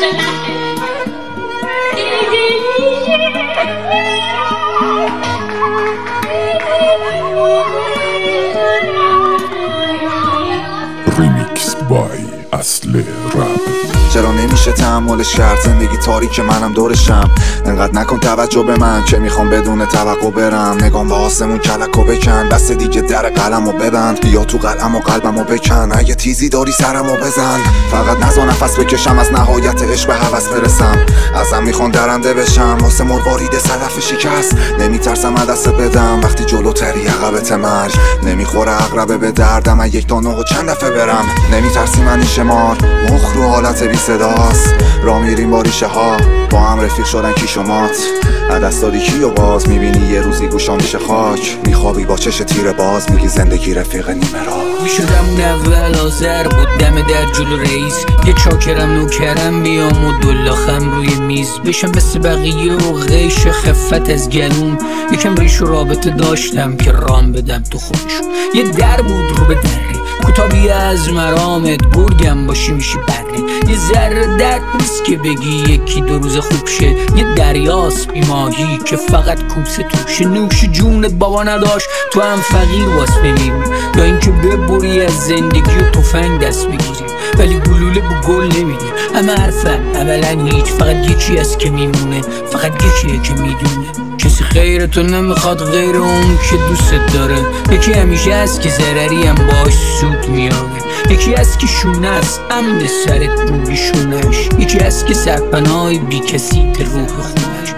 ریمیکس بای اصل رپ. چرا نمیشه تحملش کرد؟ زندگی تاریک منم دورشم. انقدر نکن توجه به من که میخوام بدون توقع برم. نگام به آسمون کلکو بکن، بس دیگه در قلمو ببند. بیا تو قلم و قلبمو بکن، اگه تیزی داری سرمو بزن. فقط نزا نفس بکشم، از نهایت عشق به هوس برسم. ازم میخوان درنده بشم، واسه مروارید صدف شکست. نمیترسم دست بدم وقتی جلوتری عقبت مرگ. نمیخوره عقربه به دردم، یک تا نه و چند دفعه برم. نمیترسی منی شمار، مخ رو حالت بی صداست. را میریم با ریشه ها، با هم رفیق شدن کی شمات. عدس دادی کی و باز میبینی یه روزی گوشا میشه خاک. میخوابی با چش تیر باز، میگی زندگی رفیق نیمه را. میشدم اون اول آذر بود دم در جلو رئیس. یه چاکرم نوکرم بیام و دولاخم روی میز. بشم مثل بقیه و غیش خفت از گلوم. یکم ریش و رابطه داشتم که رام بدم تو خودشون. یه در بود رو به دره، کتابی از مرامت. گرگم باشی میشی بره. یه ذره درد نیست که بگی یکی دو روز خوب شه. یه دریاست بی ماهی که فقط کوسه توشه. نوش جونت بابا نداشت تو هم فقیر واس بمیری، یا اینکه ببری از زندگی و تفنگ دست بگیری. ولی گلوله با گل نمیدی، همه حرفن اولا هیچ. فقط یکی هست که میمونه، فقط یکیه که میدونه. کسی خیرتو نمیخواد غیر اون که دوست داره. یکی همیشه هست که ضرری هم باش سود میاره. یکی هست که شونه است امن سرت روی شونش. یکی هست که سرپناه بی کسی ته روح خونش.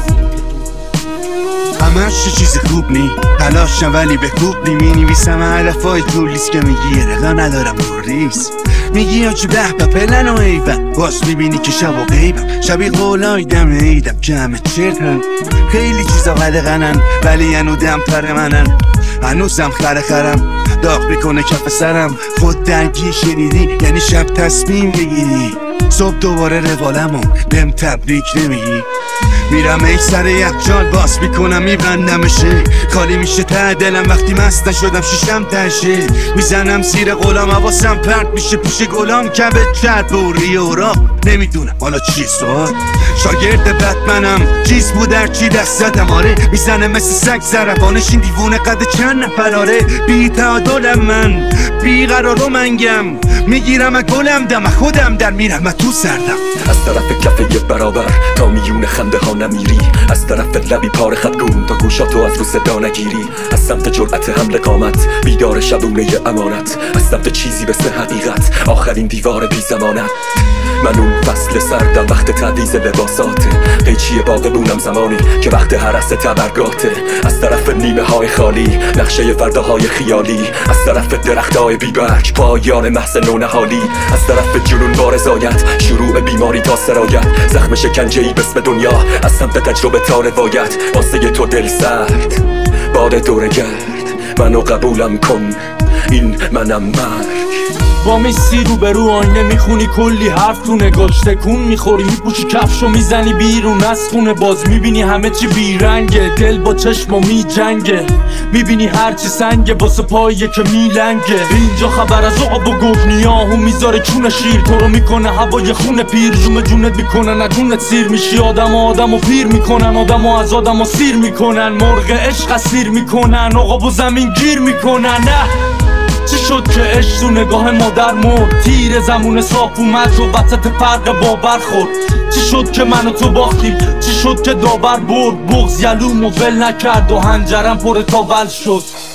همش چیز خوب نی تلاشم ولی به خوب نی. می نویسم علفای جولیس که میگی یه رقا ندارم بوریس. میگی یا چه به پلن و ایبم، باز میبینی که شب و غیبم. شبی قولای دم ایدم که همه چرتن. خیلی چیزا قلقنن ولی هنو دم پر منن. هنوزم خرم داغ میکنه کف سرم. خود درگی شنیدی یعنی شب تصمیم بگیری. صبح دوباره روالمو بهم تبریک نمیگی. میرم ای سر یخچال باز میکنم میبندمشه. خالی میشه ته دلم وقتی مست نشدم شیشم تشه. میزنم زیر غلام حواسم پرت میشه پیش گلام. کبت کرد بوری و راه نمیدونم حالا چیه سوال. شاگرد بتمنم چیز بود در چی دست زدم. آره میزنه مثل سگ زربانش این دیوونه قد چند نفر. آره بی تعادلم من بی قرار و منگم. میگیرم گلم دم خودم در میرم تو سردم. از طرف کفه برابر تا میون خنده ها نمیری. از طرف لبی پاره خطگون تا گوشاتو از رو صدا نگیری. از سمت جرأت حمله قامت بیدار شبونه امانت. از سمت چیزی مثل حقیقت آخرین دیوار بی زمانت. من اون فصل سردم وقت تعویض لباساته. قیچی باغبونم زمانی که وقت هرس تبرگاته. از طرف نیمه های خالی نقشه فرداهای خیالی. از طرف درخت های بیبرگ پایان محض نونهالی. از طرف جنون بارزایت شروع بیماری تا سرایت. زخم شکنجه‌ای بسم دنیا از سمت تجربه تا روایت. واسه تو دل سرد باد دورگرد منو قبولم کن این منم مرگ. با میسی رو به رو آینه میخونی کلی حرف تو نگاش تکون میخوری. میپوشی کفشو میزنی بیرون از خونه باز میبینی همه چی بیرنگه. دل با چشمو میجنگه میبینی هرچی سنگه واسه پاییه که میلنگه. اینجا خبر از عقاب و گوگنیاهو میذاره چون شیر. تو رو میکنه هوای خون پیر. جون جونت میکنن ندونت سیر میشی. آدمو پیر میکنن آدمو از آدمو سیر میکنن. مرغ عشق اسیر میکنن عقاب و زمین گیر میکنن. نه چی شد که عشق تو نگاه مادر مرد. تیر زمون صاف اومد و وسط فرق باور خورد. چی شد که من و تو باختیم. چی شد که داور برد. بغض یلومو ول نکرد و هنجرم پر تاول شد.